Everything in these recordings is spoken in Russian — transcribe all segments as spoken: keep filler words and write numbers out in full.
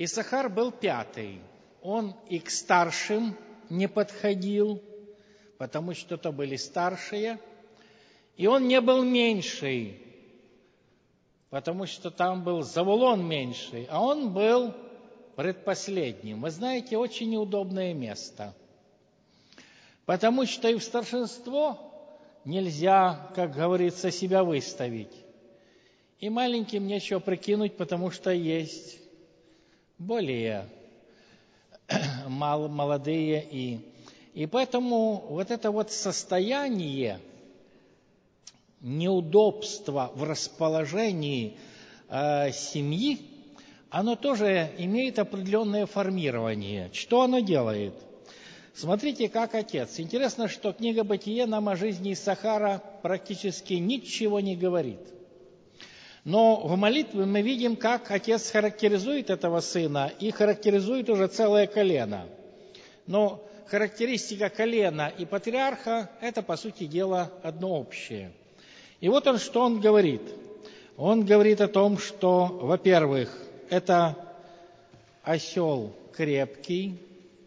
Иссахар был пятый. Он и к старшим не подходил, потому что то были старшие, и он не был меньший, потому что там был Завулон меньший, а он был предпоследним. Вы знаете, очень неудобное место, потому что и в старшинство нельзя, как говорится, себя выставить, и маленьким нечего прикинуть, потому что есть более мал, молодые. И, и поэтому вот это вот состояние неудобства в расположении э, семьи, оно тоже имеет определенное формирование. Что оно делает? Смотрите, как отец. Интересно, что книга «Бытие» нам о жизни Иссахара практически ничего не говорит. Но в молитве мы видим, как отец характеризует этого сына и характеризует уже целое колено. Но характеристика колена и патриарха – это, по сути дела, одно общее. И вот он, что он говорит. Он говорит о том, что, во-первых, это осел крепкий,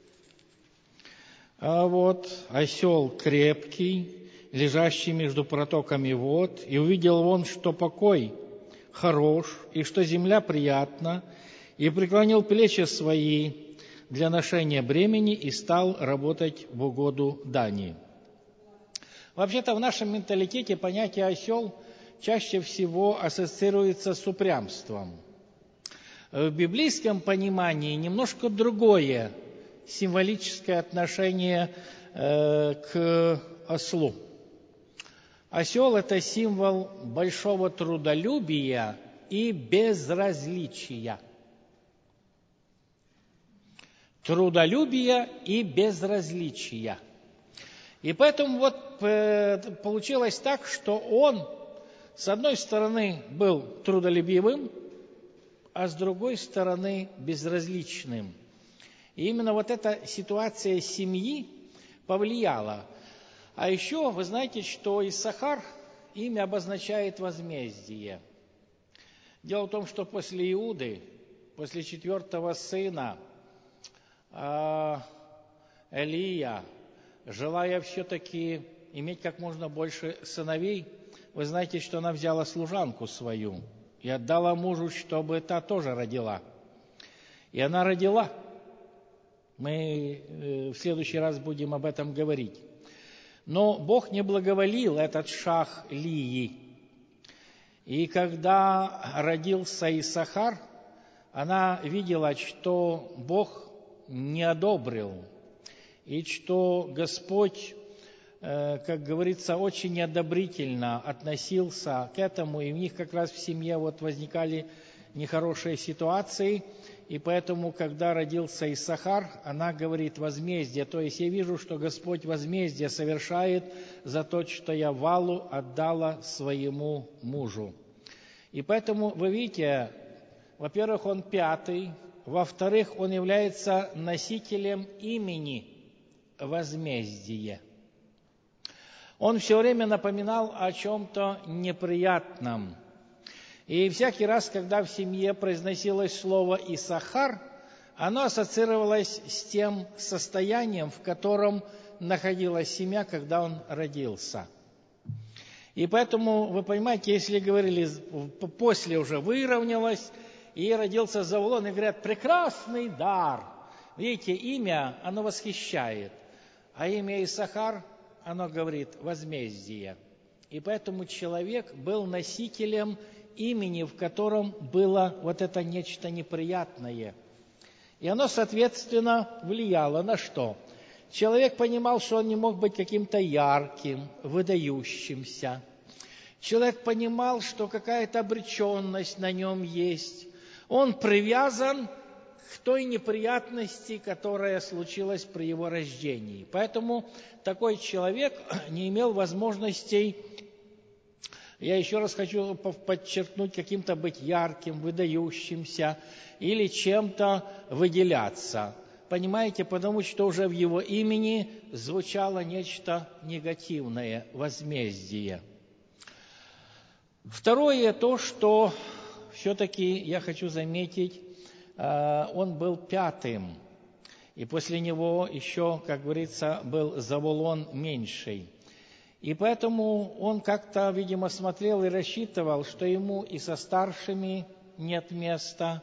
вот, осел крепкий, лежащий между протоками вод, и увидел он, что покой хорош, и что земля приятна, и преклонил плечи свои для ношения бремени и стал работать в угоду дани. Вообще-то в нашем менталитете понятие «осел» чаще всего ассоциируется с упрямством. В библейском понимании немножко другое символическое отношение э, к ослу. Осел – это символ большого трудолюбия и безразличия. Трудолюбия и безразличия. И поэтому вот э, получилось так, что он, с одной стороны, был трудолюбивым, а с другой стороны, безразличным. И именно вот эта ситуация семьи повлияла. А еще вы знаете, что Иссахар, имя обозначает возмездие. Дело в том, что после Иуды, после четвертого сына, Элия, желая все-таки иметь как можно больше сыновей, вы знаете, что она взяла служанку свою и отдала мужу, чтобы та тоже родила. И она родила. Мы в следующий раз будем об этом говорить. Но Бог не благоволил этот шаг Лии. И когда родился Иссахар, она видела, что Бог не одобрил, и что Господь, как говорится, очень неодобрительно относился к этому, и у них как раз в семье вот возникали нехорошие ситуации. И поэтому, когда родился Иссахар, она говорит возмездие. То есть я вижу, что Господь возмездие совершает за то, что я Валу отдала своему мужу. И поэтому, вы видите, во-первых, он пятый, во-вторых, он является носителем имени возмездие. Он все время напоминал о чем-то неприятном. И всякий раз, когда в семье произносилось слово «Иссахар», оно ассоциировалось с тем состоянием, в котором находилась семья, когда он родился. И поэтому, вы понимаете, если говорили, после уже выровнялось, и родился Завулон, и говорят, прекрасный дар. Видите, имя, оно восхищает. А имя Иссахар, оно говорит возмездие. И поэтому человек был носителем имени, в котором было вот это нечто неприятное. И оно, соответственно, влияло на что? Человек понимал, что он не мог быть каким-то ярким, выдающимся. Человек понимал, что какая-то обреченность на нем есть. Он привязан к той неприятности, которая случилась при его рождении. Поэтому такой человек не имел возможностей, я еще раз хочу подчеркнуть, каким-то быть ярким, выдающимся или чем-то выделяться. Понимаете, потому что уже в его имени звучало нечто негативное, возмездие. Второе, то, что все-таки я хочу заметить, он был пятым. И после него еще, как говорится, был Завулон меньший. И поэтому он как-то, видимо, смотрел и рассчитывал, что ему и со старшими нет места,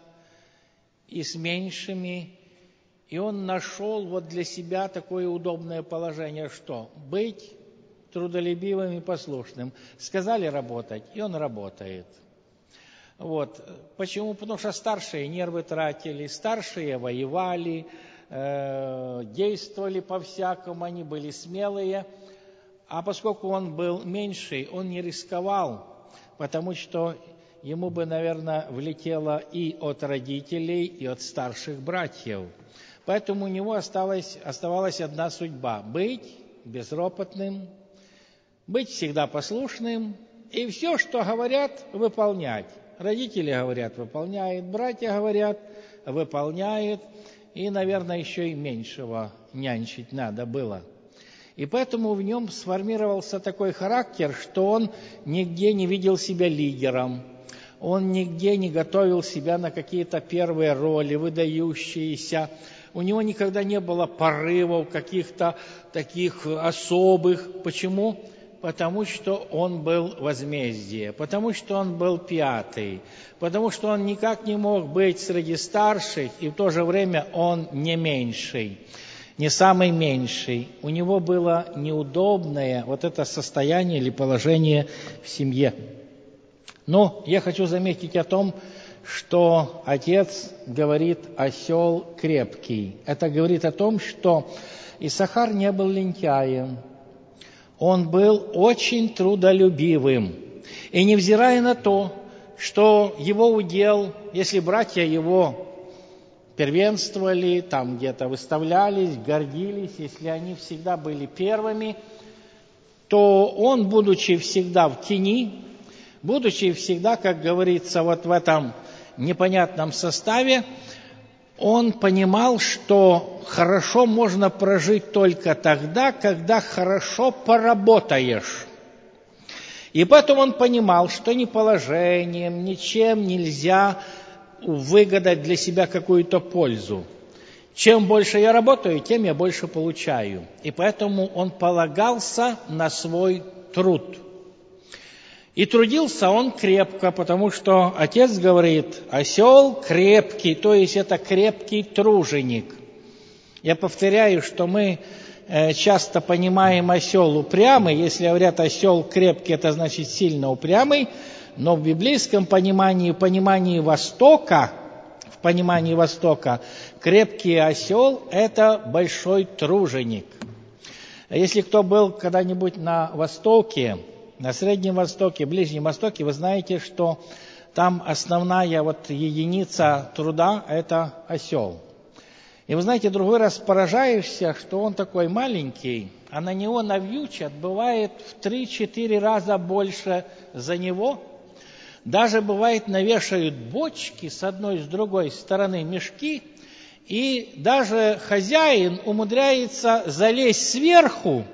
и с меньшими. И он нашел вот для себя такое удобное положение, что быть трудолюбивым и послушным. Сказали работать, и он работает. Вот. Почему? Потому что старшие нервы тратили, старшие воевали, э, действовали по-всякому, они были смелые. А поскольку он был меньший, он не рисковал, потому что ему бы, наверное, влетело и от родителей, и от старших братьев. Поэтому у него осталась, оставалась одна судьба – быть безропотным, быть всегда послушным и все, что говорят, выполнять. Родители говорят – выполняет, братья говорят – выполняет, и, наверное, еще и меньшего нянчить надо было. И поэтому в нем сформировался такой характер, что он нигде не видел себя лидером, он нигде не готовил себя на какие-то первые роли, выдающиеся. У него никогда не было порывов каких-то таких особых. Почему? Потому что он был возмездие, потому что он был пятый, потому что он никак не мог быть среди старших, и в то же время он не меньший, не самый меньший. У него было неудобное вот это состояние или положение в семье. Но я хочу заметить о том, что отец говорит «осел крепкий». Это говорит о том, что Исахар не был лентяем. Он был очень трудолюбивым. И невзирая на то, что его удел, если братья его первенствовали, там где-то выставлялись, гордились, если они всегда были первыми, то он, будучи всегда в тени, будучи всегда, как говорится, вот в этом непонятном составе, он понимал, что хорошо можно прожить только тогда, когда хорошо поработаешь. И поэтому он понимал, что ни положением, ничем нельзя выгадать для себя какую-то пользу. Чем больше я работаю, тем я больше получаю. И поэтому он полагался на свой труд. И трудился он крепко, потому что отец говорит, осел крепкий, то есть это крепкий труженик. Я повторяю, что мы часто понимаем осел упрямый. Если говорят осел крепкий, это значит сильно упрямый. Но в библейском понимании, в понимании Востока, в понимании Востока, крепкий осел – это большой труженик. Если кто был когда-нибудь на Востоке, на Среднем Востоке, Ближнем Востоке, вы знаете, что там основная вот единица труда – это осел. И вы знаете, другой раз поражаешься, что он такой маленький, а на него навьючат, бывает в три-четыре раза больше за него. Даже бывает навешают бочки с одной и с другой стороны, мешки, и даже хозяин умудряется залезть сверху,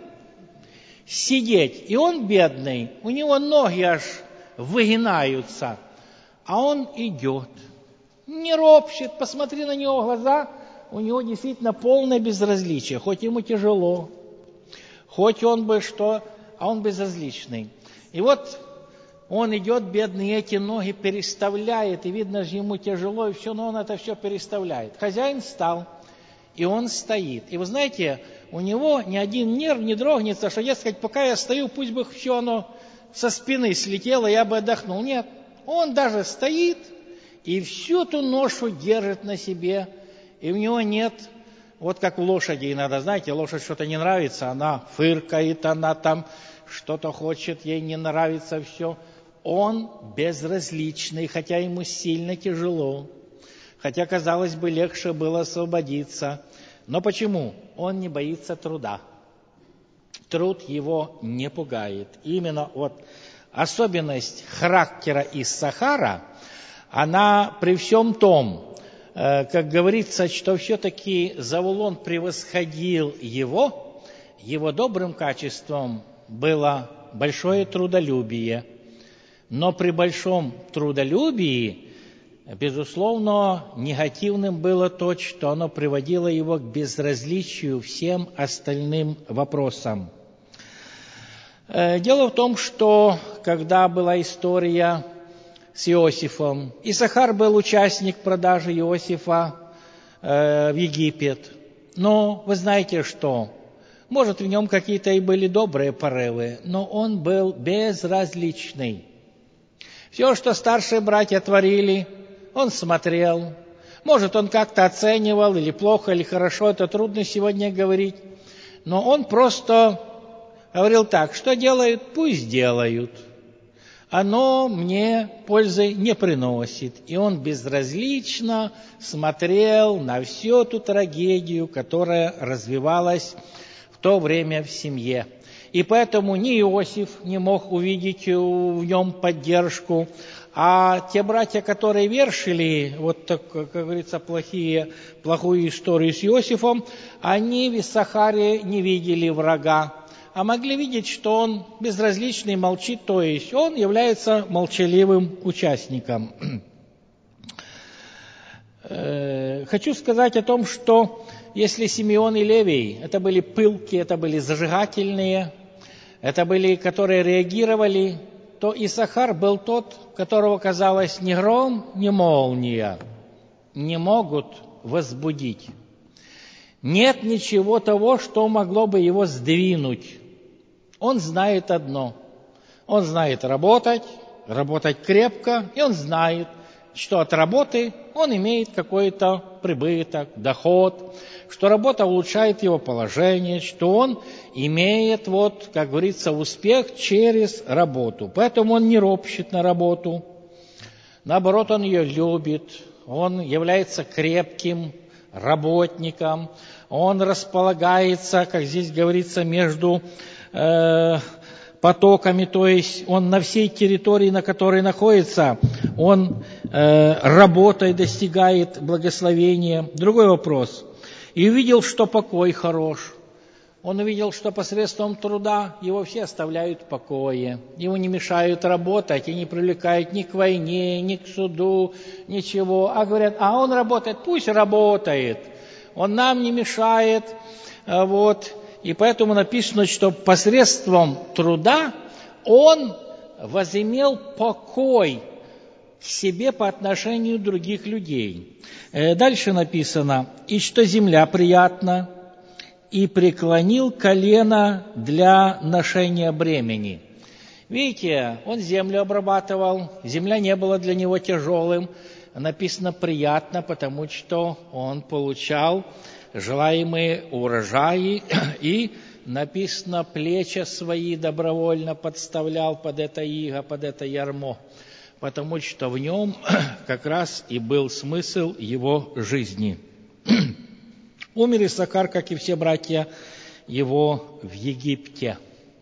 сидеть, и он бедный, у него ноги аж выгинаются, а он идет, не ропщет, посмотри на него глаза, у него действительно полное безразличие, хоть ему тяжело, хоть он бы что, а он безразличный. И вот он идет, бедный, эти ноги переставляет, и видно же ему тяжело, и все, но он это все переставляет. Хозяин встал, и он стоит. И вы знаете, у него ни один нерв не дрогнется, что, дескать, пока я стою, пусть бы все оно со спины слетело, я бы отдохнул. Нет, он даже стоит и всю эту ношу держит на себе, и у него нет, вот как у лошади иногда, знаете, лошадь что-то не нравится, она фыркает, она там что-то хочет, ей не нравится все. Он безразличный, хотя ему сильно тяжело, хотя, казалось бы, легче было освободиться. Но почему? Он не боится труда. Труд его не пугает. Именно вот особенность характера Иссахара, она при всем том, как говорится, что все-таки Завулон превосходил его, его добрым качеством было большое трудолюбие. Но при большом трудолюбии безусловно, негативным было то, что оно приводило его к безразличию всем остальным вопросам. Дело в том, что когда была история с Иосифом, Исахар был участник продажи Иосифа в Египет. Но вы знаете что? Может, в нем какие-то и были добрые порывы, но он был безразличный. Все, что старшие братья творили, он смотрел. Может, он как-то оценивал, или плохо, или хорошо, это трудно сегодня говорить. Но он просто говорил так: что делают, пусть делают. Оно мне пользы не приносит. И он безразлично смотрел на всю эту трагедию, которая развивалась в то время в семье. И поэтому ни Иосиф не мог увидеть в нем поддержку, а те братья, которые вершили, вот так, как говорится, плохие, плохую историю с Иосифом, они в Исахаре не видели врага, а могли видеть, что он безразличный, молчит, то есть он является молчаливым участником. Хочу сказать о том, что если Симеон и Левий, это были пылкие, это были зажигательные, это были, которые реагировали, то Исахар был тот, которого, казалось, ни гром, ни молния не могут возбудить. Нет ничего того, что могло бы его сдвинуть. Он знает одно. Он знает работать, работать крепко, и он знает, что от работы он имеет какой-то прибыток, доход, что работа улучшает его положение, что он имеет, вот, как говорится, успех через работу. Поэтому он не ропщет на работу. Наоборот, он ее любит. Он является крепким работником. Он располагается, как здесь говорится, между э, потоками, то есть он на всей территории, на которой находится, он э, работой достигает благословения. Другой вопрос. И увидел, что покой хорош. Он увидел, что посредством труда его все оставляют в покое. Ему не мешают работать и не привлекают ни к войне, ни к суду, ничего. А говорят, а он работает, пусть работает. Он нам не мешает. Вот. И поэтому написано, что посредством труда он возымел покой в себе по отношению к других людей. Дальше написано, и что земля приятна, и преклонил колено для ношения бремени. Видите, он землю обрабатывал, земля не была для него тяжелым. Написано приятно, потому что он получал желаемые урожаи, и написано, плечи свои добровольно подставлял под это иго, под это ярмо, потому что в нем как раз и был смысл его жизни. Умер Исахар, как и все братья его, в Египте.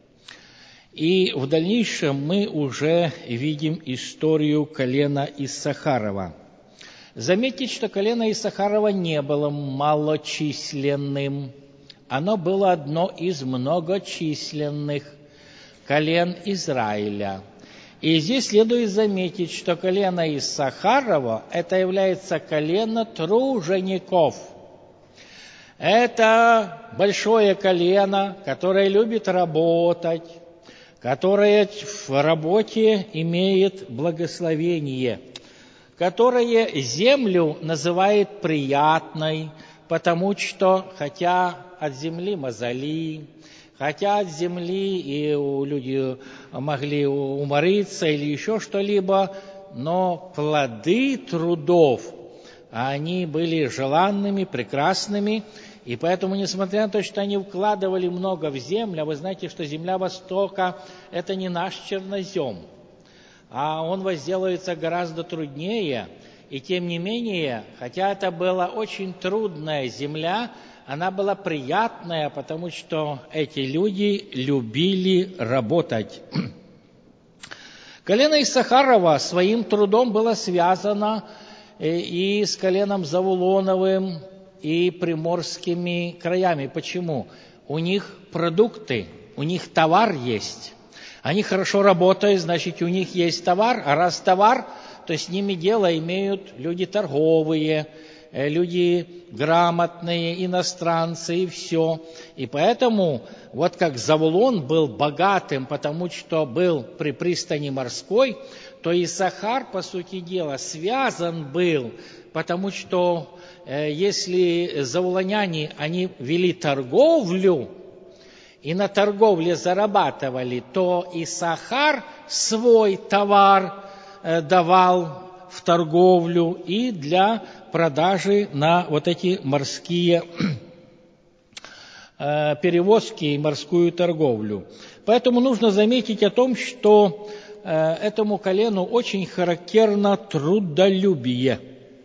И в дальнейшем мы уже видим историю колена Иссахарова. Заметьте, что колено Иссахарова не было малочисленным. Оно было одно из многочисленных колен Израиля. И здесь следует заметить, что колено Иссахарова – это является колено тружеников. Это большое колено, которое любит работать, которое в работе имеет благословение, которое землю называет приятной, потому что, хотя от земли мозоли, хотя от земли и люди могли умориться или еще что-либо, но плоды трудов, они были желанными, прекрасными, и поэтому, несмотря на то, что они вкладывали много в землю, а вы знаете, что земля Востока – это не наш чернозем, а он возделывается гораздо труднее, и тем не менее, хотя это была очень трудная земля, она была приятная, потому что эти люди любили работать. Колено Иссахарова своим трудом было связано и с коленом Завулоновым, и приморскими краями. Почему? У них продукты, у них товар есть. Они хорошо работают, значит, у них есть товар, а раз товар, то с ними дело имеют люди торговые, люди грамотные, иностранцы и все. И поэтому, вот как Завулон был богатым, потому что был при пристани морской, то Иссахар, по сути дела, связан был, потому что э, если завулоняне, они вели торговлю, и на торговле зарабатывали, то Иссахар свой товар э, давал в торговлю и для продажи на вот эти морские э, перевозки и морскую торговлю. Поэтому нужно заметить о том, что э, этому колену очень характерно трудолюбие.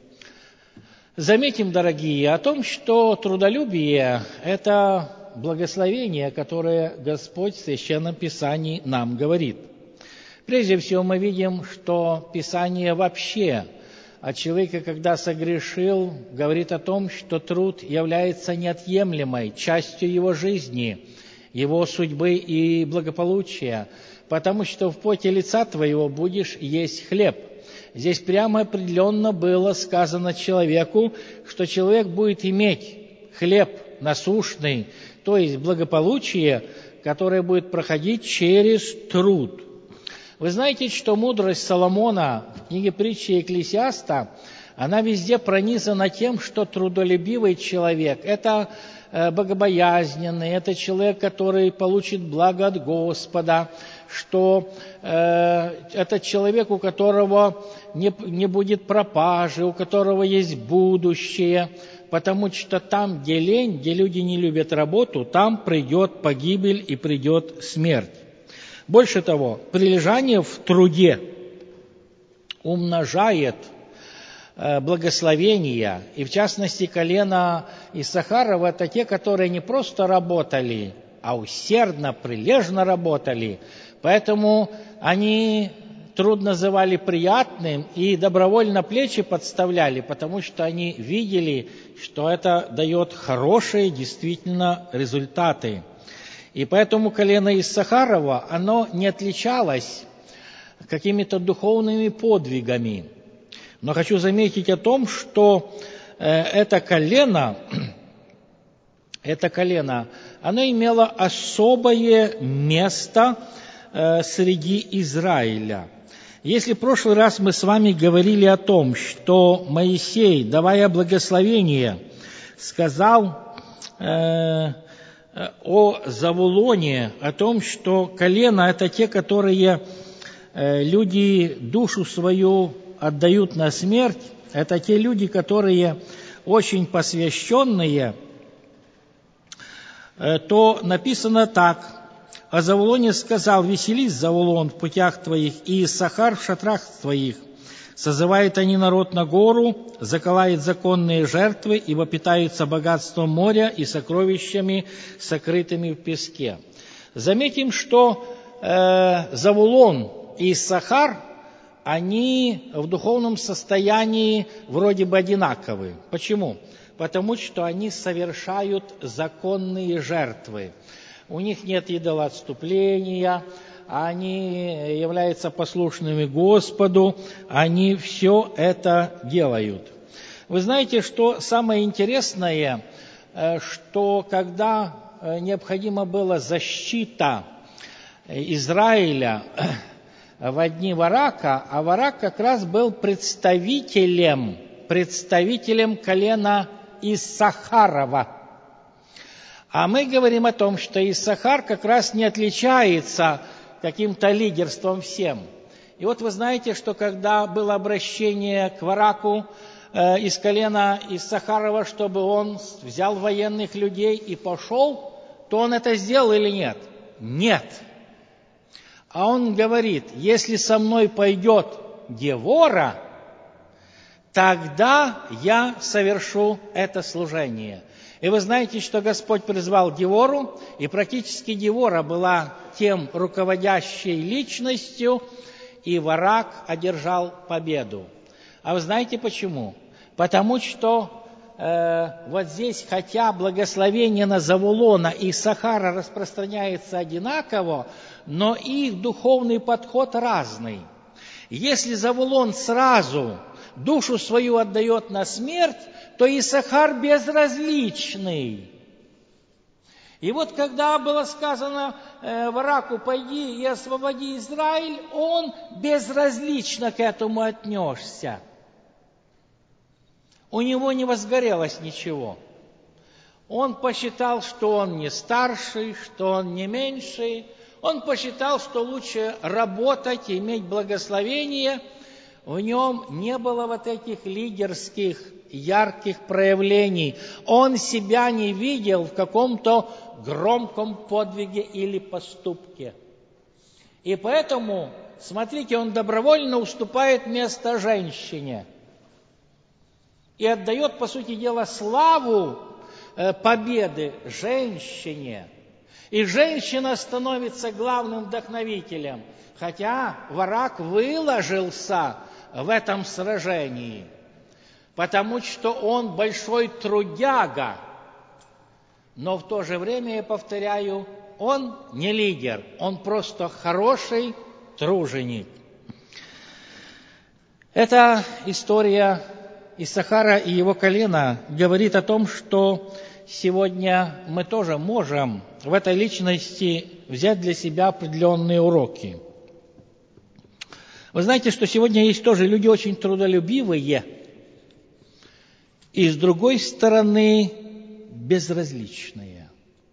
Заметим, дорогие, о том, что трудолюбие – это благословение, которое Господь в Священном Писании нам говорит. Прежде всего, мы видим, что Писание вообще о человеке, когда согрешил, говорит о том, что труд является неотъемлемой частью его жизни, его судьбы и благополучия, потому что в поте лица твоего будешь есть хлеб. Здесь прямо определенно было сказано человеку, что человек будет иметь хлеб насущный, то есть благополучие, которое будет проходить через труд. Вы знаете, что мудрость Соломона в книге притчи Екклесиаста, она везде пронизана тем, что трудолюбивый человек – это богобоязненный, это человек, который получит благо от Господа, что э, это человек, у которого не, не будет пропажи, у которого есть будущее, потому что там, где лень, где люди не любят работу, там придет погибель и придет смерть. Больше того, прилежание в труде умножает э, благословения, и в частности колено Иссахарова – это те, которые не просто работали, а усердно, прилежно работали, поэтому они труд называли приятным и добровольно плечи подставляли, потому что они видели, что это дает хорошие действительно результаты. И поэтому колено Иссахарова, оно не отличалось какими-то духовными подвигами. Но хочу заметить о том, что э, это колено, это колено, оно имело особое место э, среди Израиля. Если в прошлый раз мы с вами говорили о том, что Моисей, давая благословение, сказал э, о Завулоне, о том, что колено – это те, которые э, люди душу свою отдают на смерть, это те люди, которые очень посвященные, э, то написано так. О Завулоне сказал: «Веселись, Завулон, в путях твоих, и Иссахар в шатрах твоих. Созывают они народ на гору, заколают законные жертвы, ибо питаются богатством моря и сокровищами, сокрытыми в песке». Заметим, что э, Завулон и Иссахар, они в духовном состоянии вроде бы одинаковы. Почему? Потому что они совершают законные жертвы. У них нет идолоотступления, они являются послушными Господу, они все это делают. Вы знаете, что самое интересное, что когда необходима была защита Израиля в дни Варака, а Варак как раз был представителем, представителем колена Иссахарова. А мы говорим о том, что Иссахар как раз не отличается каким-то лидерством всем. И вот вы знаете, что когда было обращение к Вараку э, из колена Иссахарова, чтобы он взял военных людей и пошел, то он это сделал или нет? Нет. А он говорит: если со мной пойдет Девора, тогда я совершу это служение. И вы знаете, что Господь призвал Девору, и практически Девора была тем руководящей личностью, и Варак одержал победу. А вы знаете почему? Потому что э, вот здесь, хотя благословение на Завулона и Иссахара распространяется одинаково, но их духовный подход разный. Если Завулон сразу душу свою отдает на смерть, то Иссахар безразличный. И вот когда было сказано э, Вараку, пойди и освободи Израиль, он безразлично к этому отнесся. У него не возгорелось ничего. Он посчитал, что он не старший, что он не меньший. Он посчитал, что лучше работать, иметь благословение. В нем не было вот этих лидерских, ярких проявлений. Он себя не видел в каком-то громком подвиге или поступке. И поэтому, смотрите, он добровольно уступает место женщине. И отдает, по сути дела, славу победы женщине. И женщина становится главным вдохновителем. Хотя Варак выложился в этом сражении, потому что он большой трудяга. Но в то же время, я повторяю, он не лидер, он просто хороший труженик. Эта история Иссахара и его колена говорит о том, что сегодня мы тоже можем в этой личности взять для себя определенные уроки. Вы знаете, что сегодня есть тоже люди очень трудолюбивые, и с другой стороны безразличные.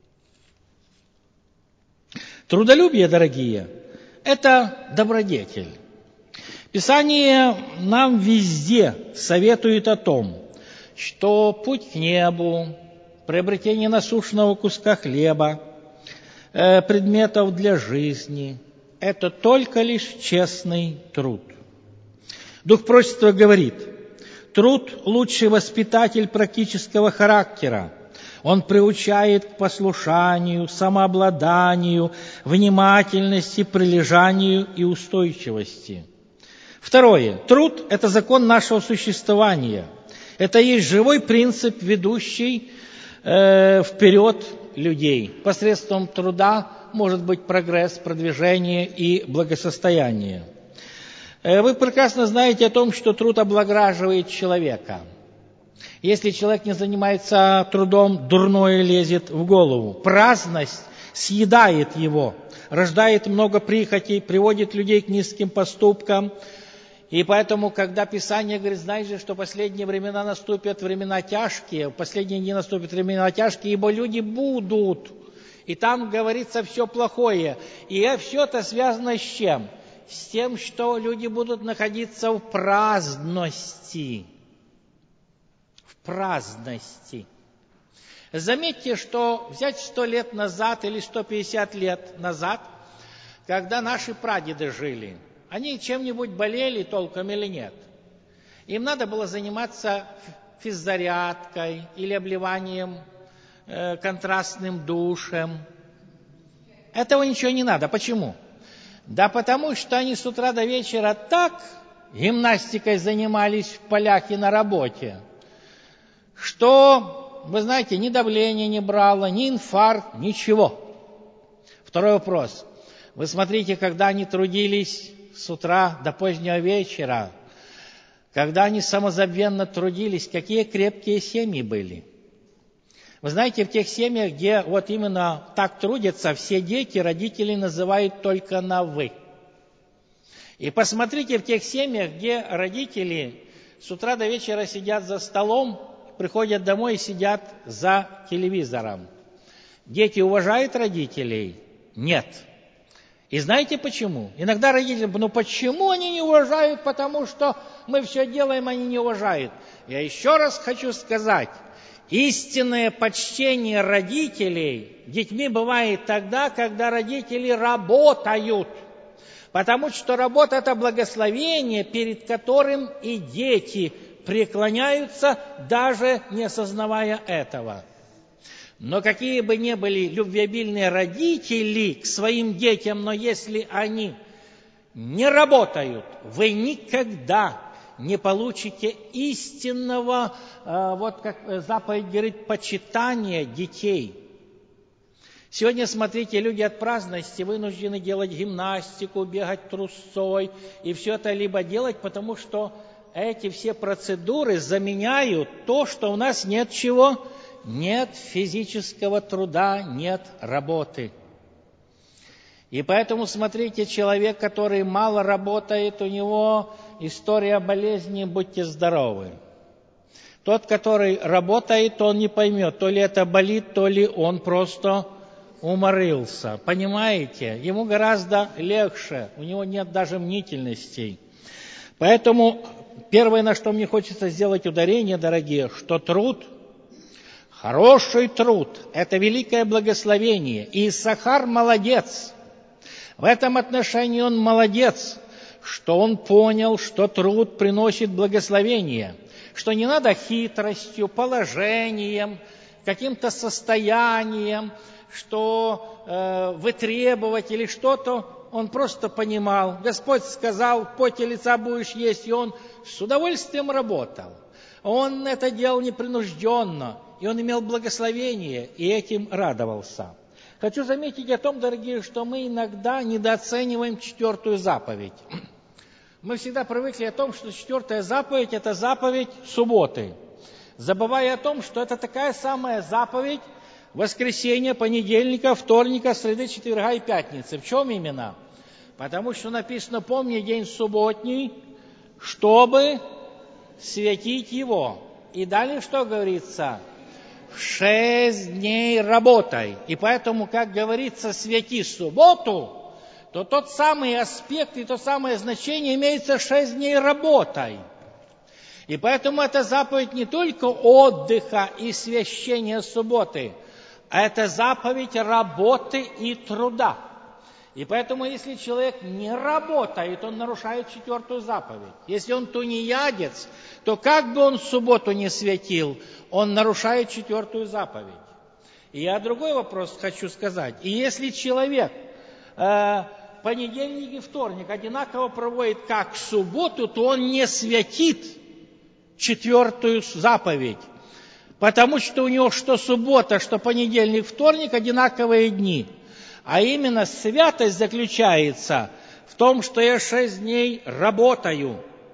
Трудолюбие, дорогие, это добродетель. Писание нам везде советует о том, что путь к небу, приобретение насущного куска хлеба, э, предметов для жизни – это только лишь честный труд. Дух пророчества говорит, труд – лучший воспитатель практического характера. Он приучает к послушанию, самообладанию, внимательности, прилежанию и устойчивости. Второе. Труд – это закон нашего существования. Это есть живой принцип, ведущий э, вперед людей. Посредством труда может быть прогресс, продвижение и благосостояние. Э, вы прекрасно знаете о том, что труд облагораживает человека. Если человек не занимается трудом, дурное лезет в голову. Праздность съедает его, рождает много прихотей, приводит людей к низким поступкам. И поэтому, когда Писание говорит, знаете, что последние времена наступят времена тяжкие, в последние дни наступят времена тяжкие, ибо люди будут. И там говорится все плохое. И все это связано с чем? С тем, что люди будут находиться в праздности. В праздности. Заметьте, что взять сто лет назад или сто пятьдесят лет назад, когда наши прадеды жили, они чем-нибудь болели толком или нет? Им надо было заниматься физзарядкой или обливанием э, контрастным душем. Этого ничего не надо. Почему? Да потому что они с утра до вечера так гимнастикой занимались в полях и на работе, что, вы знаете, ни давление не брало, ни инфаркт, ничего. Второй вопрос. Вы смотрите, когда они трудились с утра до позднего вечера, когда они самозабвенно трудились, какие крепкие семьи были. Вы знаете, в тех семьях, где вот именно так трудятся, все дети, родители называют только на «вы». И посмотрите в тех семьях, где родители с утра до вечера сидят за столом, приходят домой и сидят за телевизором. Дети уважают родителей? Нет. И знаете почему? Иногда родители, ну почему они не уважают? Потому что мы все делаем, они не уважают. Я еще раз хочу сказать, истинное почтение родителей детьми бывает тогда, когда родители работают. Потому что работа – это благословение, перед которым и дети преклоняются, даже не осознавая этого. Но какие бы ни были любвеобильные родители к своим детям, но если они не работают, вы никогда не получите истинного, вот как заповедь говорит, почитания детей. Сегодня, смотрите, люди от праздности вынуждены делать гимнастику, бегать трусцой, и все это либо делать, потому что эти все процедуры заменяют то, что у нас нет чего? Нет физического труда, нет работы. И поэтому, смотрите, человек, который мало работает, у него история болезни, будьте здоровы. Тот, который работает, он не поймет, то ли это болит, то ли он просто уморился. Понимаете? Ему гораздо легче, у него нет даже мнительностей. Поэтому первое, на что мне хочется сделать ударение, дорогие, что труд, хороший труд, это великое благословение. И Исахар молодец. В этом отношении он молодец, что он понял, что труд приносит благословение, что не надо хитростью, положением, каким-то состоянием, что э, вытребовать или что-то. Он просто понимал, Господь сказал, в поте лица будешь есть, и он с удовольствием работал. Он это делал непринужденно, и он имел благословение, и этим радовался. Хочу заметить о том, дорогие, что мы иногда недооцениваем четвертую заповедь. Мы всегда привыкли о том, что четвертая заповедь – это заповедь субботы, забывая о том, что это такая самая заповедь воскресенья, понедельника, вторника, среды, четверга и пятницы. В чем именно? Потому что написано, помни день субботний, чтобы святить его. И далее что говорится? Шесть дней работай. И поэтому, как говорится, святи субботу, то тот самый аспект и то самое значение имеется шесть дней работай. И поэтому эта заповедь не только отдыха и священия субботы, а это заповедь работы и труда. И поэтому, если человек не работает, он нарушает четвертую заповедь. Если он тунеядец, то как бы он субботу не святил, он нарушает четвертую заповедь. И я другой вопрос хочу сказать. И если человек э, понедельник и вторник одинаково проводит как субботу, то он не святит четвертую заповедь. Потому что у него что суббота, что понедельник, вторник одинаковые дни. А именно святость заключается в том, что я шесть дней работаю.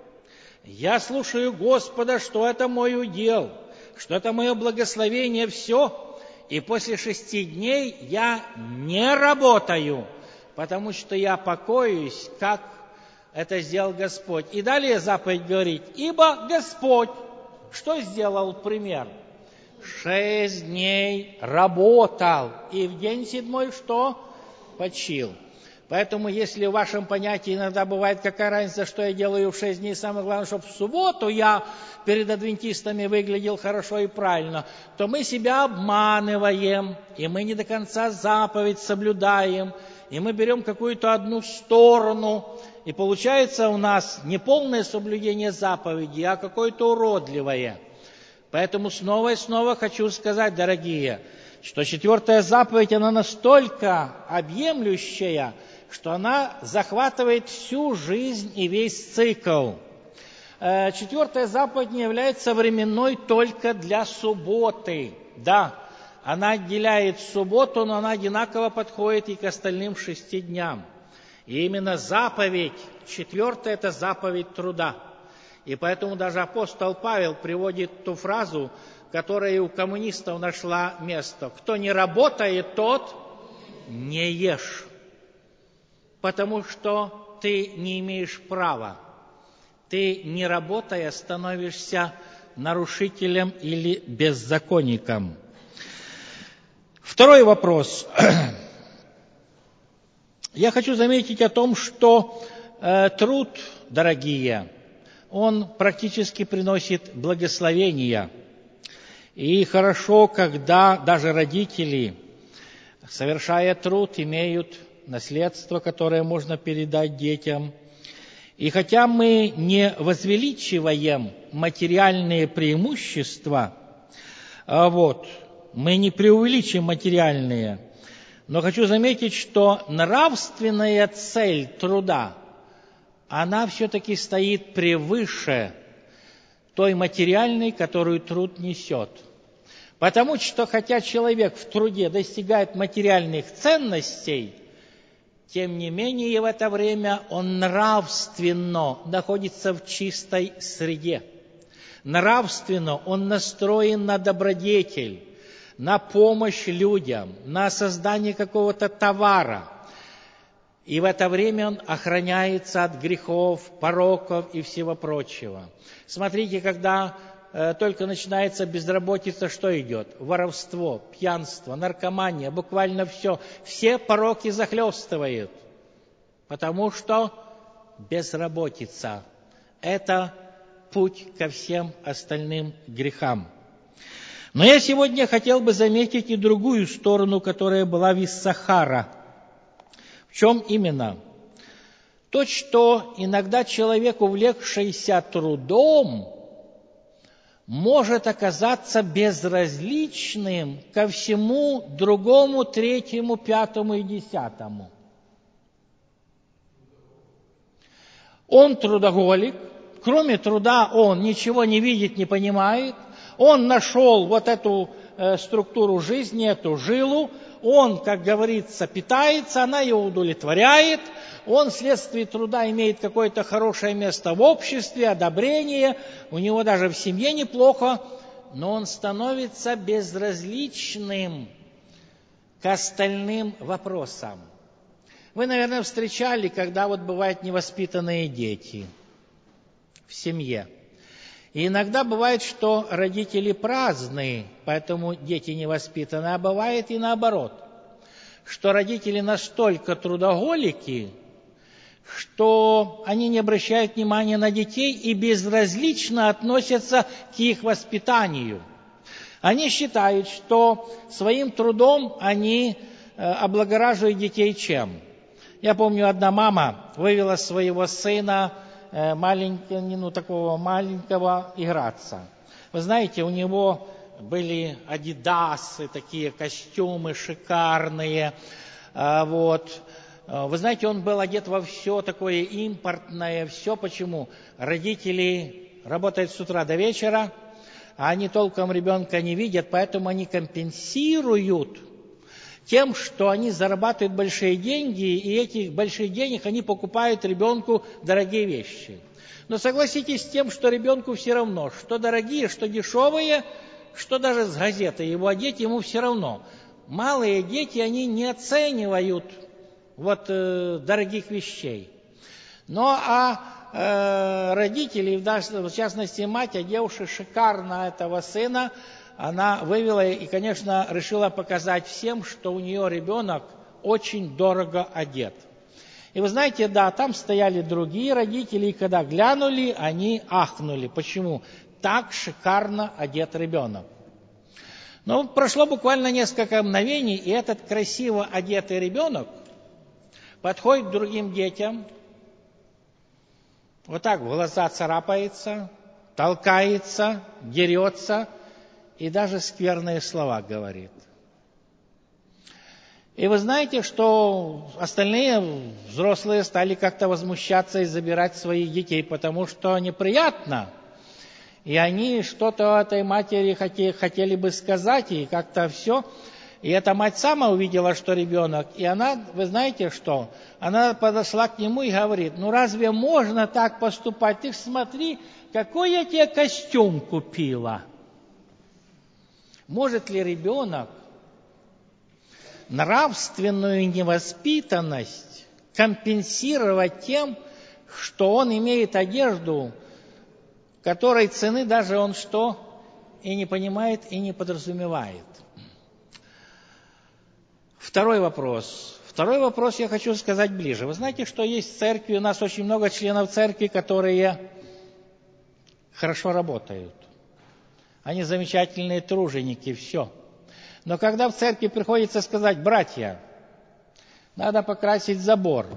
Я слушаю Господа, что это мой удел, что это мое благословение, все. И после шести дней я не работаю, потому что я покоюсь, как это сделал Господь. И далее заповедь говорит, ибо Господь, что сделал пример? Шесть дней работал, и в день седьмой что? Почил. Поэтому, если в вашем понятии иногда бывает, какая разница, что я делаю в шесть дней, самое главное, чтобы в субботу я перед адвентистами выглядел хорошо и правильно, то мы себя обманываем, и мы не до конца заповедь соблюдаем, и мы берем какую-то одну сторону, и получается у нас не полное соблюдение заповеди, а какое-то уродливое. Поэтому снова и снова хочу сказать, дорогие, что четвертая заповедь, она настолько объемлющая, что она захватывает всю жизнь и весь цикл. Четвертая заповедь не является временной только для субботы. Да, она отделяет субботу, но она одинаково подходит и к остальным шести дням. И именно заповедь четвертая – это заповедь труда. И поэтому даже апостол Павел приводит ту фразу, которая у коммунистов нашла место. Кто не работает, тот не ешь. Потому что ты не имеешь права. Ты, не работая, становишься нарушителем или беззаконником. Второй вопрос. Я хочу заметить о том, что э, труд, дорогие, он практически приносит благословения. И хорошо, когда даже родители, совершая труд, имеют наследство, которое можно передать детям. И хотя мы не возвеличиваем материальные преимущества, вот, мы не преувеличим материальные, но хочу заметить, что нравственная цель труда, она все-таки стоит превыше той материальной, которую труд несет. Потому что, хотя человек в труде достигает материальных ценностей, тем не менее в это время он нравственно находится в чистой среде. Нравственно он настроен на добродетель, на помощь людям, на создание какого-то товара. И в это время он охраняется от грехов, пороков и всего прочего. Смотрите, когда э, только начинается безработица, что идет? Воровство, пьянство, наркомания, буквально все. Все пороки захлестывают, потому что безработица – это путь ко всем остальным грехам. Но я сегодня хотел бы заметить и другую сторону, которая была в Иссахара. В чем именно? То, что иногда человек, увлекшийся трудом, может оказаться безразличным ко всему другому, третьему, пятому и десятому. Он трудоголик, кроме труда он ничего не видит, не понимает, он нашел вот эту э, структуру жизни, эту жилу, он, как говорится, питается, она его удовлетворяет, он вследствие труда имеет какое-то хорошее место в обществе, одобрение, у него даже в семье неплохо, но он становится безразличным к остальным вопросам. Вы, наверное, встречали, когда вот бывают невоспитанные дети в семье. И иногда бывает, что родители праздные, поэтому дети невоспитаны, а бывает и наоборот, что родители настолько трудоголики, что они не обращают внимания на детей и безразлично относятся к их воспитанию. Они считают, что своим трудом они облагораживают детей чем? Я помню, одна мама вывела своего сына маленького, ну, такого маленького играться. Вы знаете, у него были адидасы, такие костюмы шикарные. Вот. Вы знаете, он был одет во все такое импортное. Все почему? Родители работают с утра до вечера, а они толком ребенка не видят, поэтому они компенсируют тем, что они зарабатывают большие деньги, и этих больших денег они покупают ребенку дорогие вещи. Но согласитесь с тем, что ребенку все равно, что дорогие, что дешевые, что даже с газеты его одеть, ему все равно. Малые дети, они не оценивают вот, э, дорогих вещей. Ну а э, родители, в частности мать, одевши шикарно этого сына, она вывела и, конечно, решила показать всем, что у нее ребенок очень дорого одет. И вы знаете, да, там стояли другие родители, и когда глянули, они ахнули. Почему? Так шикарно одет ребенок. Но прошло буквально несколько мгновений, и этот красиво одетый ребенок подходит к другим детям, вот так в глаза царапается, толкается, дерется, и даже скверные слова говорит. И вы знаете, что остальные взрослые стали как-то возмущаться и забирать своих детей, потому что неприятно. И они что-то этой матери хотели, хотели бы сказать, и как-то все. И эта мать сама увидела, что ребенок, и она, вы знаете что, она подошла к нему и говорит: ну разве можно так поступать? Ты смотри, какой я тебе костюм купила. Может ли ребенок нравственную невоспитанность компенсировать тем, что он имеет одежду, которой цены даже он что и не понимает, и не подразумевает? Второй вопрос. Второй вопрос я хочу сказать ближе. Вы знаете, что есть в церкви, у нас очень много членов церкви, которые хорошо работают. Они замечательные труженики, все. Но когда в церкви приходится сказать: братья, надо покрасить забор,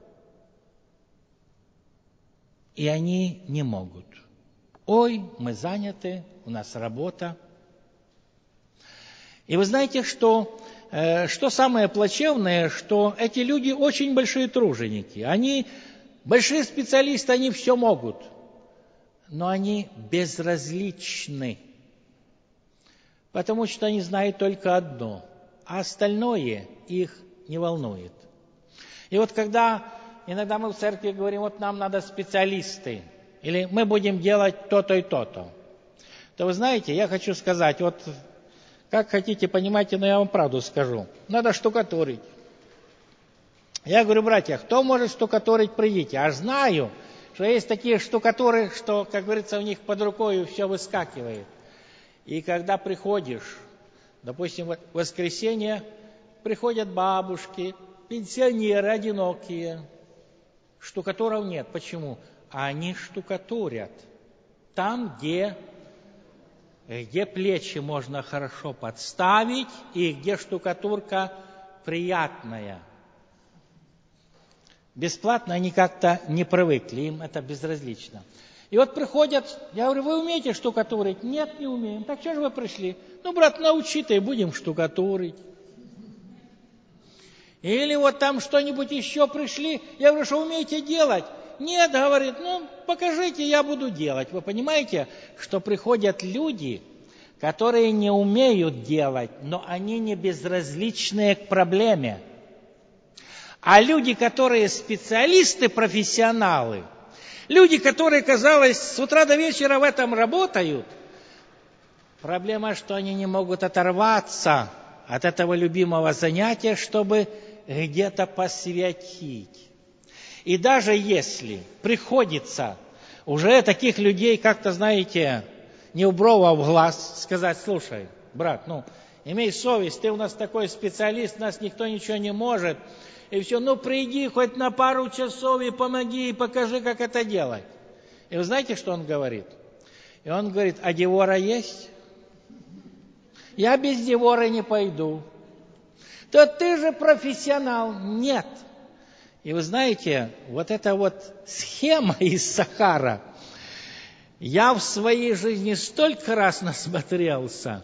и они не могут. Ой, мы заняты, у нас работа. И вы знаете, что, э, что самое плачевное, что эти люди очень большие труженики. Они большие специалисты, они все могут, но они безразличны. потому что они знают только одно, а остальное их не волнует. И вот когда иногда мы в церкви говорим, вот нам надо специалисты, или мы будем делать то-то и то-то, то вы знаете, я хочу сказать, вот как хотите, понимаете, но я вам правду скажу. Надо штукатурить. Я говорю, братья, кто может штукатурить, придите. Аж знаю, что есть такие штукатуры, что, как говорится, у них под рукой все выскакивает. И когда приходишь, допустим, в воскресенье, приходят бабушки, пенсионеры, одинокие. Штукатуров нет. Почему? Они штукатурят там, где, где плечи можно хорошо подставить и где штукатурка приятная. Бесплатно они как-то не привыкли, им это безразлично. И вот приходят, я говорю, вы умеете штукатурить? Нет, не умеем. Так что же вы пришли? Ну, брат, научи-то и будем штукатурить. Или вот там что-нибудь еще пришли, я говорю, что умеете делать? Нет, говорит, ну, покажите, я буду делать. Вы понимаете, что приходят люди, которые не умеют делать, но они не безразличные к проблеме. А люди, которые специалисты, профессионалы, люди, которые, казалось, с утра до вечера в этом работают, проблема, что они не могут оторваться от этого любимого занятия, чтобы где-то посвятить. И даже если приходится уже таких людей, как-то, знаете, не в брово, а в глаз, сказать, слушай, брат, ну, имей совесть, ты у нас такой специалист, у нас никто ничего не может, и все, ну, приди хоть на пару часов и помоги, и покажи, как это делать. И вы знаете, что он говорит? И он говорит, а девора есть? Я без деворы не пойду. То ты же профессионал. Нет. И вы знаете, вот эта вот схема из Сахара, я в своей жизни столько раз насмотрелся.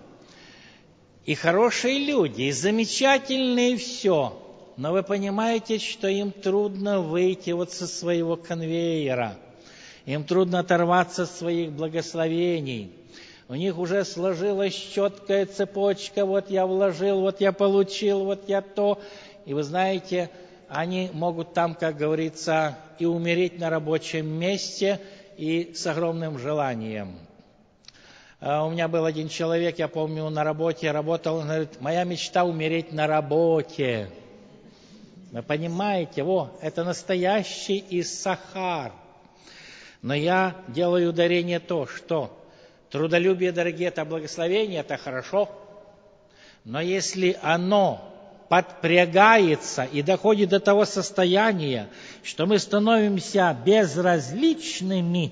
И хорошие люди, и замечательные, и все. Но вы понимаете, что им трудно выйти вот со своего конвейера. Им трудно оторваться от своих благословений. У них уже сложилась четкая цепочка, вот я вложил, вот я получил, вот я то. И вы знаете, они могут там, как говорится, и умереть на рабочем месте, и с огромным желанием. У меня был один человек, я помню, на работе работал, он говорит, моя мечта умереть на работе. Вы понимаете, во, это настоящий Иссахар. Но я делаю ударение то, что трудолюбие, дорогие, это благословение, это хорошо. Но если оно подпрягается и доходит до того состояния, что мы становимся безразличными,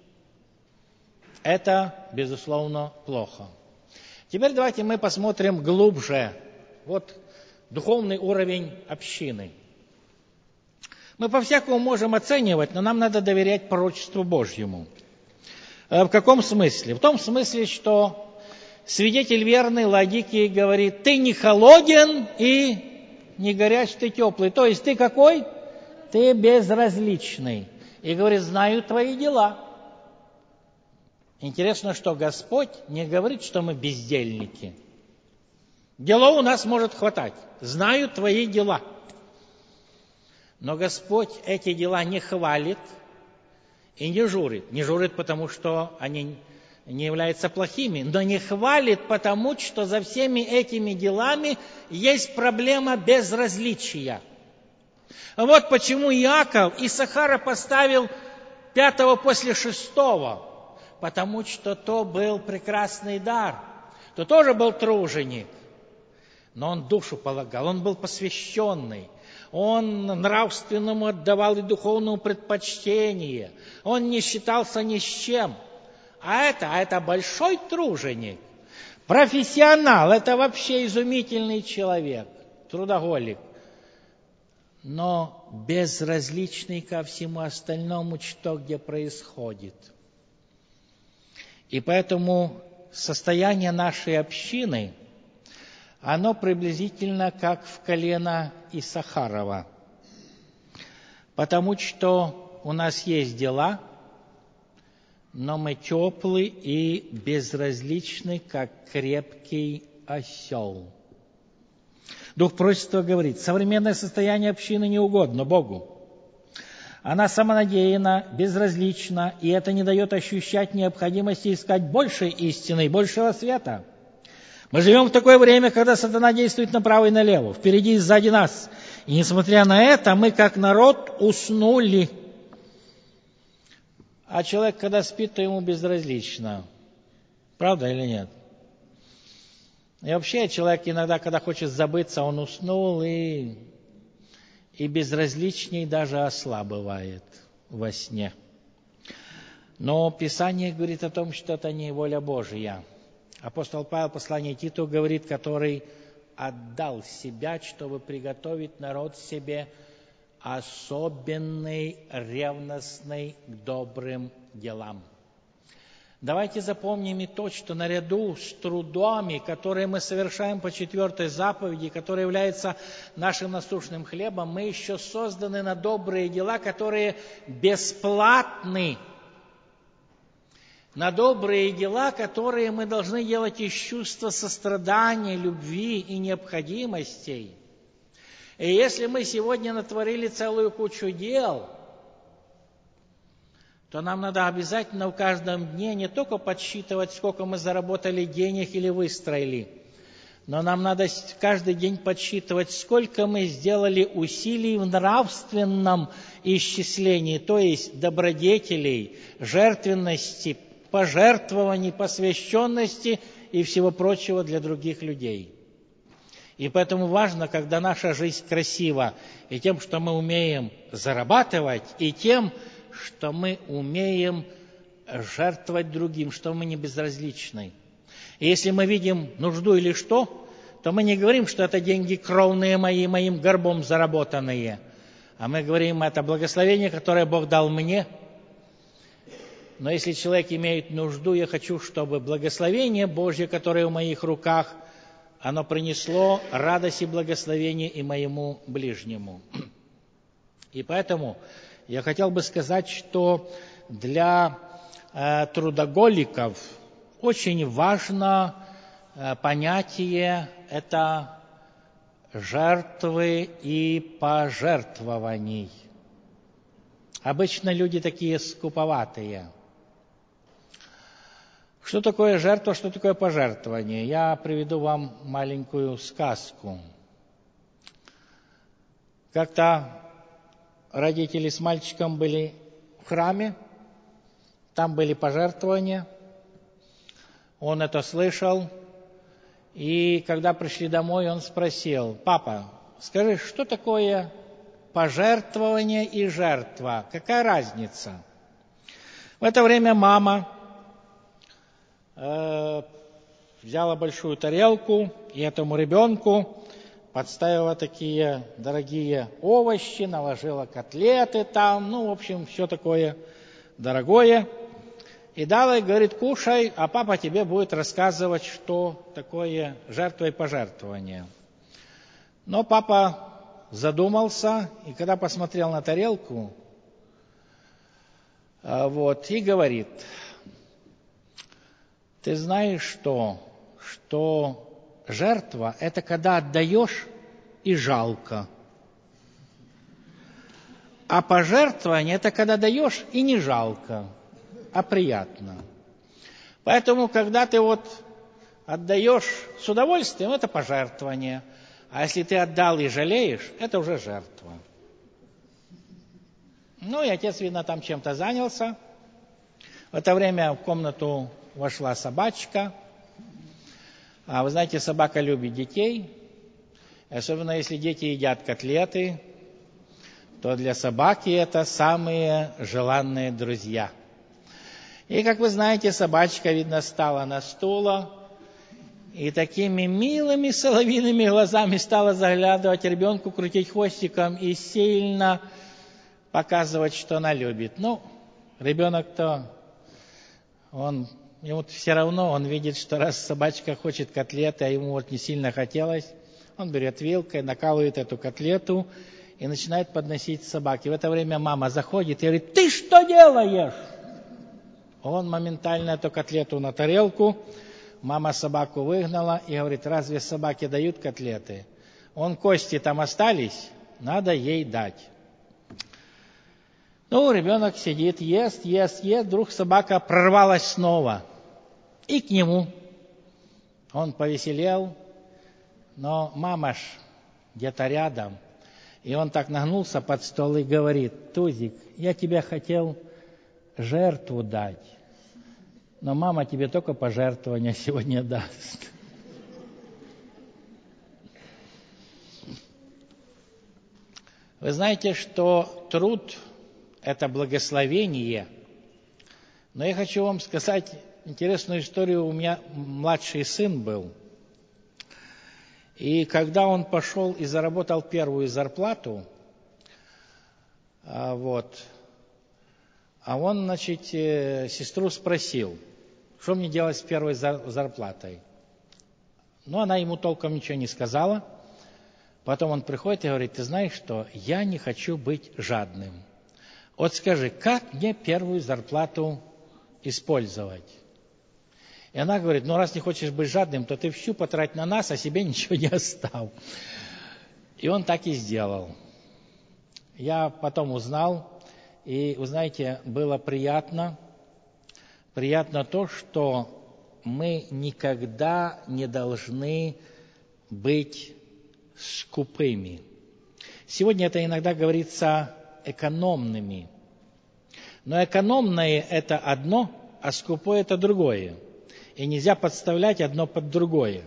это, безусловно, плохо. Теперь давайте мы посмотрим глубже. Вот духовный уровень общины. Мы по-всякому можем оценивать, но нам надо доверять пророчеству Божьему. В каком смысле? В том смысле, что свидетель верный логики говорит, ты не холоден и не горяч, ты теплый. То есть ты какой? Ты безразличный. И говорит, знаю твои дела. Интересно, что Господь не говорит, что мы бездельники. Дела у нас может хватать. Знаю твои дела. Но Господь эти дела не хвалит и не журит. Не журит, потому что они не являются плохими, но не хвалит, потому что за всеми этими делами есть проблема безразличия. Вот почему Иаков Иссахара поставил пятого после шестого, потому что то был прекрасный дар, то тоже был труженик. Но он душу полагал, он был посвященный, он нравственному отдавал и духовному предпочтение, он не считался ни с чем. А это, а это большой труженик, профессионал, это вообще изумительный человек, трудоголик, но безразличный ко всему остальному, что где происходит. И поэтому состояние нашей общины, оно приблизительно как в колено Иссахарова. Потому что у нас есть дела, но мы теплы и безразличны, как крепкий осел. Дух пророчества говорит, современное состояние общины не угодно Богу. Она самонадеянна, безразлична, и это не дает ощущать необходимости искать большей истины и большего света. Мы живем в такое время, когда сатана действует направо и налево, впереди и сзади нас. И несмотря на это, мы как народ уснули. А человек, когда спит, то ему безразлично. Правда или нет? И вообще человек иногда, когда хочет забыться, он уснул, и, и безразличней даже осла бывает во сне. Но Писание говорит о том, что это не воля Божья. Апостол Павел в послании Титу говорит, который отдал себя, чтобы приготовить народ себе особенный, ревностный к добрым делам. Давайте запомним и то, что наряду с трудами, которые мы совершаем по четвертой заповеди, которая является нашим насущным хлебом, мы еще созданы на добрые дела, которые бесплатны. На добрые дела, которые мы должны делать из чувства сострадания, любви и необходимостей. И если мы сегодня натворили целую кучу дел, то нам надо обязательно в каждом дне не только подсчитывать, сколько мы заработали денег или выстроили, но нам надо каждый день подсчитывать, сколько мы сделали усилий в нравственном исчислении, то есть добродетелей, жертвенности, пожертвований, посвященности и всего прочего для других людей. И поэтому важно, когда наша жизнь красива, и тем, что мы умеем зарабатывать, и тем, что мы умеем жертвовать другим, что мы не безразличны. И если мы видим нужду или что, то мы не говорим, что это деньги кровные мои, моим горбом заработанные, а мы говорим, это благословение, которое Бог дал мне. Но если человек имеет нужду, я хочу, чтобы благословение Божье, которое в моих руках, оно принесло радость и благословение и моему ближнему. И поэтому я хотел бы сказать, что для э, трудоголиков очень важно э, понятие это жертвы и пожертвований. Обычно люди такие скуповатые. Что такое жертва, что такое пожертвование? Я приведу вам маленькую сказку. Как-то родители с мальчиком были в храме, там были пожертвования, он это слышал, и когда пришли домой, он спросил: папа, скажи, что такое пожертвование и жертва? Какая разница? В это время мама э, взяла большую тарелку и этому ребенку подставила такие дорогие овощи, наложила котлеты там, ну, в общем, все такое дорогое. И дала и говорит: кушай, а папа тебе будет рассказывать, что такое жертва и пожертвование. Но папа задумался, и когда посмотрел на тарелку, вот, и говорит: ты знаешь что, что жертва – это когда отдаешь и жалко. А пожертвование – это когда даешь и не жалко, а приятно. Поэтому, когда ты вот отдаешь с удовольствием, это пожертвование. А если ты отдал и жалеешь, это уже жертва. Ну и отец, видно, там чем-то занялся. В это время в комнату вошла собачка. А вы знаете, собака любит детей. Особенно если дети едят котлеты, то для собаки это самые желанные друзья. И, как вы знаете, собачка, видно, стала на стуле и такими милыми соловьиными глазами стала заглядывать ребенку, крутить хвостиком и сильно показывать, что она любит. Ну, ребенок-то, он, ему все равно, он видит, что раз собачка хочет котлеты, а ему вот не сильно хотелось, он берет вилкой, накалывает эту котлету и начинает подносить собаке. В это время мама заходит и говорит: ты что делаешь? Он моментально эту котлету на тарелку, мама собаку выгнала и говорит, разве собаки дают котлеты? Он, кости там остались, надо ей дать. Ну, ребенок сидит, ест, ест, ест, вдруг собака прорвалась снова. И к нему. Он повеселел, но мама ж где-то рядом. И он так нагнулся под стол и говорит, Тузик, я тебе хотел жертву дать, но мама тебе только пожертвования сегодня даст. Вы знаете, что труд – это благословение, но я хочу вам сказать интересную историю. У меня младший сын был, и когда он пошел и заработал первую зарплату, вот, а он, значит, сестру спросил, что мне делать с первой зарплатой. Но она ему толком ничего не сказала. Потом он приходит и говорит, ты знаешь что, я не хочу быть жадным. Вот скажи, как мне первую зарплату использовать? И она говорит, ну раз не хочешь быть жадным, то ты всю потрать на нас, а себе ничего не оставь. И он так и сделал. Я потом узнал, и, вы знаете, было приятно, приятно то, что мы никогда не должны быть скупыми. Сегодня это иногда говорится экономными. Но экономное – это одно, а скупое – это другое. И нельзя подставлять одно под другое.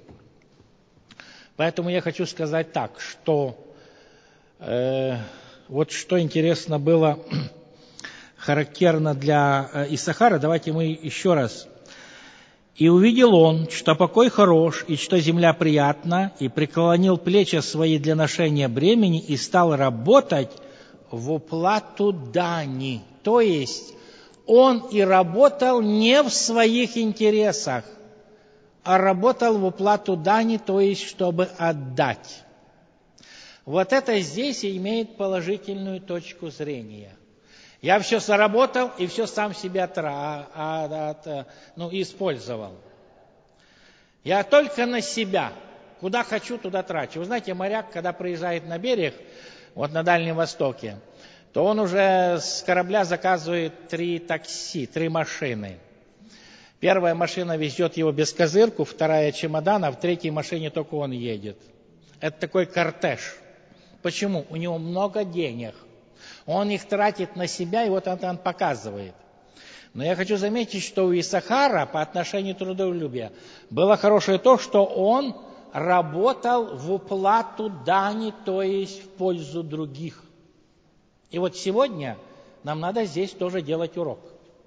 Поэтому я хочу сказать так, что э, вот что интересно было характерно для э, Иссахара, давайте мы еще раз. «И увидел он, что покой хорош, и что земля приятна, и преклонил плечи свои для ношения бремени, и стал работать в уплату дани». То есть он и работал не в своих интересах, а работал в уплату дани, то есть чтобы отдать. Вот это здесь имеет положительную точку зрения. Я все заработал и все сам себе отра, а, от, ну, использовал. Я только на себя. Куда хочу, туда трачу. Вы знаете, моряк, когда приезжает на берег, вот на Дальнем Востоке, то он уже с корабля заказывает три такси, три машины. Первая машина везет его без козырку, вторая чемодан, а в третьей машине только он едет. Это такой кортеж. Почему? У него много денег. Он их тратит на себя, и вот это он показывает. Но я хочу заметить, что у Иссахара по отношению к трудолюбию было хорошее то, что он работал в уплату дани, то есть в пользу других. И вот сегодня нам надо здесь тоже делать урок.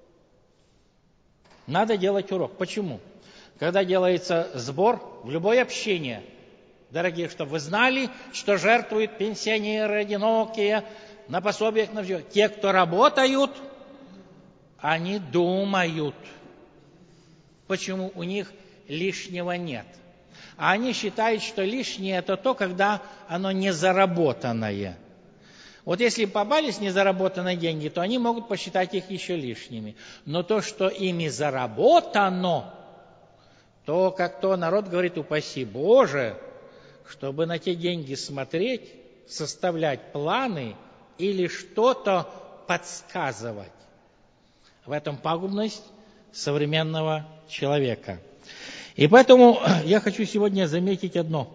Надо делать урок. Почему? Когда делается сбор в любое общение, дорогие, чтобы вы знали, что жертвуют пенсионеры, одинокие, на пособиях, на все. Те, кто работают, они думают. Почему? У них лишнего нет. А они считают, что лишнее это то, когда оно не заработанное. Вот если попались незаработанные деньги, то они могут посчитать их еще лишними. Но то, что ими заработано, то, как то народ говорит, упаси Боже, чтобы на те деньги смотреть, составлять планы или что-то подсказывать. В этом пагубность современного человека. И поэтому я хочу сегодня заметить одно,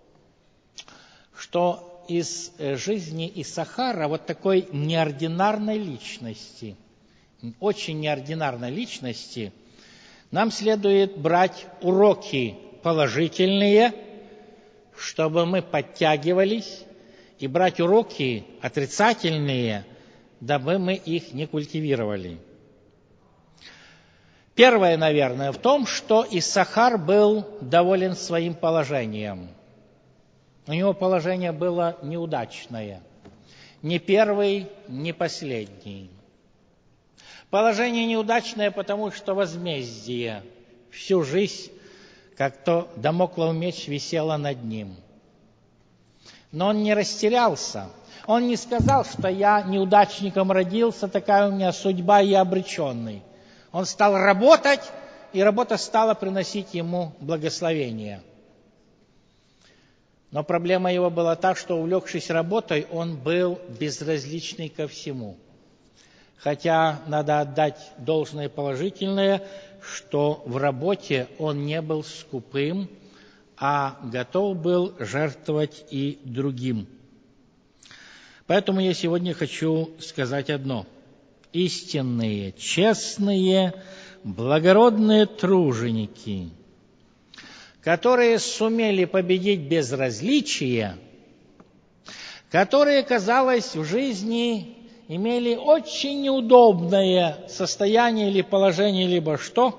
что из жизни Иссахара, вот такой неординарной личности, очень неординарной личности, нам следует брать уроки положительные, чтобы мы подтягивались, и брать уроки отрицательные, дабы мы их не культивировали. Первое, наверное, в том, что Иссахар был доволен своим положением. У него положение было неудачное. Ни первый, ни последний. Положение неудачное, потому что возмездие всю жизнь, как то дамоклов меч, висело над ним. Но он не растерялся. Он не сказал, что я неудачником родился, такая у меня судьба, и я обреченный. Он стал работать, и работа стала приносить ему благословение. Но проблема его была та, что, увлекшись работой, он был безразличный ко всему. Хотя надо отдать должное положительное, что в работе он не был скупым, а готов был жертвовать и другим. Поэтому я сегодня хочу сказать одно. Истинные, честные, благородные труженики, которые сумели победить безразличие, которые, казалось, в жизни имели очень неудобное состояние или положение, либо что,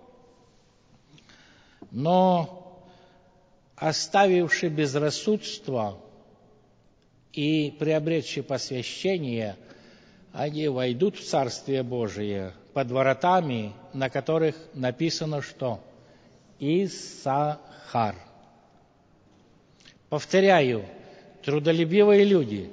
но оставивши безрассудство и приобретши посвящение, они войдут в Царствие Божие под воротами, на которых написано что? Иссахар. Повторяю, трудолюбивые люди,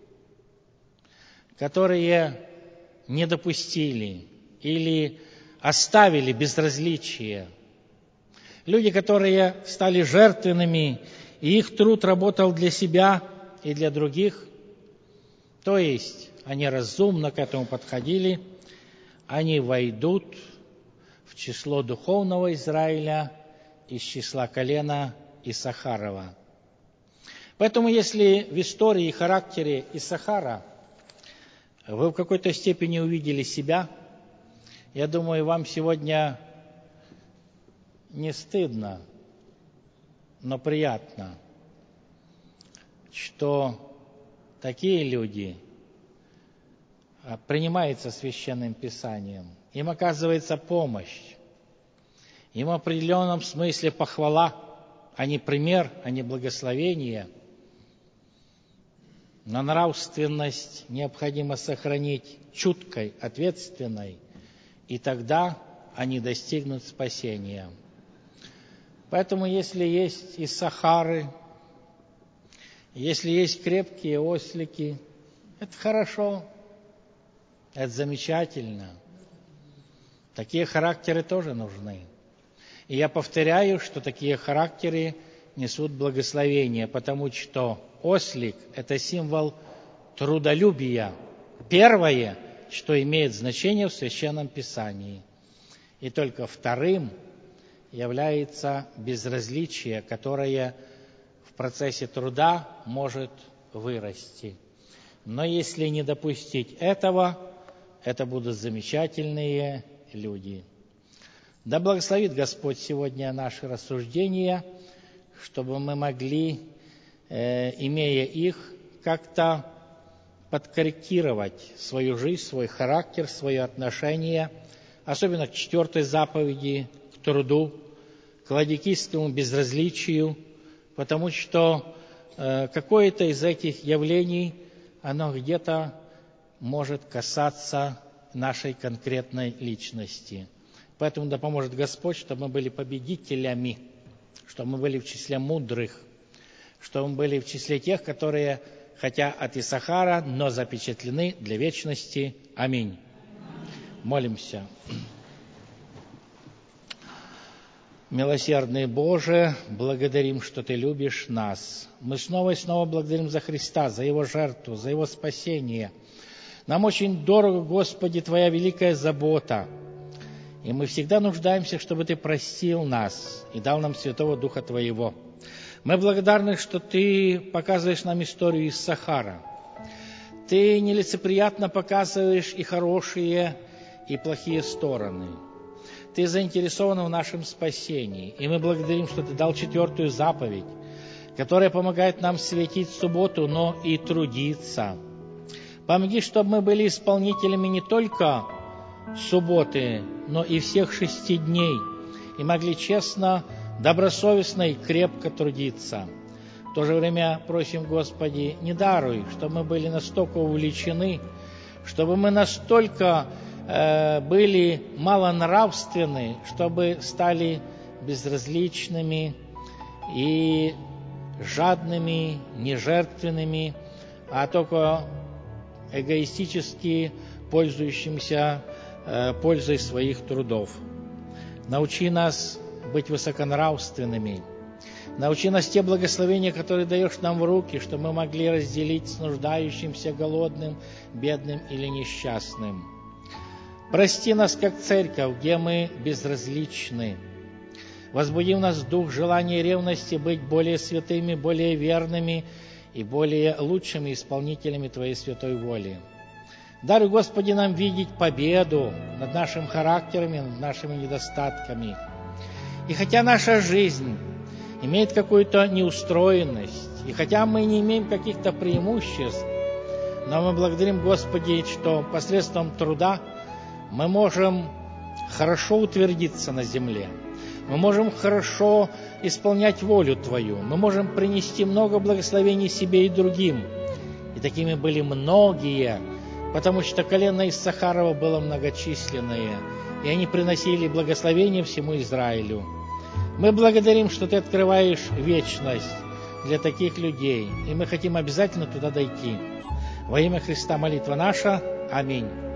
которые не допустили или оставили безразличие, люди, которые стали жертвенными, и их труд работал для себя и для других, то есть они разумно к этому подходили, они войдут в число духовного Израиля из числа колена Иссахарова. Поэтому, если в истории и характере Иссахара вы в какой-то степени увидели себя, я думаю, вам сегодня не стыдно, но приятно, что такие люди принимаются Священным Писанием, им оказывается помощь, им в определенном смысле похвала, а не пример, а не благословение. Но нравственность необходимо сохранить чуткой, ответственной, и тогда они достигнут спасения. Поэтому, если есть иссахары, если есть крепкие ослики, это хорошо, это замечательно. Такие характеры тоже нужны. И я повторяю, что такие характеры несут благословение, потому что ослик – это символ трудолюбия. Первое, что имеет значение в Священном Писании. И только вторым является безразличие, которое в процессе труда может вырасти. Но если не допустить этого, это будут замечательные люди. Да благословит Господь сегодня наши рассуждения, чтобы мы могли, э, имея их, как-то подкорректировать свою жизнь, свой характер, свое отношение, особенно к четвертой заповеди, к труду, к ладикийскому безразличию, потому что э, какое-то из этих явлений, оно где-то может касаться нашей конкретной личности. Поэтому да поможет Господь, чтобы мы были победителями, чтобы мы были в числе мудрых, чтобы мы были в числе тех, которые, хотя от Иссахара, но запечатлены для вечности. Аминь. Молимся. Милосердный Боже, благодарим, что Ты любишь нас. Мы снова и снова благодарим за Христа, за Его жертву, за Его спасение. Нам очень дорого, Господи, Твоя великая забота. И мы всегда нуждаемся, чтобы Ты простил нас и дал нам Святого Духа Твоего. Мы благодарны, что Ты показываешь нам историю Иссахара. Ты нелицеприятно показываешь и хорошие, и плохие стороны. Ты заинтересован в нашем спасении. И мы благодарим, что Ты дал четвертую заповедь, которая помогает нам светить в субботу, но и трудиться. Помоги, чтобы мы были исполнителями не только субботы, но и всех шести дней, и могли честно, добросовестно и крепко трудиться. В то же время просим, Господи, не даруй, чтобы мы были настолько увлечены, чтобы мы настолько э, были малонравственны, чтобы стали безразличными и жадными, нежертвенными, а только эгоистически пользующимся э, пользой своих трудов. Научи нас быть высоконравственными. Научи нас те благословения, которые даешь нам в руки, чтобы мы могли разделить с нуждающимся, голодным, бедным или несчастным. Прости нас, как церковь, где мы безразличны. Возбуди в нас дух желания и ревности быть более святыми, более верными и более лучшими исполнителями Твоей святой воли. Даруй, Господи, нам видеть победу над нашим характером и над нашими недостатками. И хотя наша жизнь имеет какую-то неустроенность, и хотя мы не имеем каких-то преимуществ, но мы благодарим, Господи, что посредством труда мы можем хорошо утвердиться на земле, мы можем хорошо исполнять волю Твою, мы можем принести много благословений себе и другим. И такими были многие, потому что колено Иссахарова было многочисленное, и они приносили благословение всему Израилю. Мы благодарим, что Ты открываешь вечность для таких людей, и мы хотим обязательно туда дойти. Во имя Христа молитва наша. Аминь.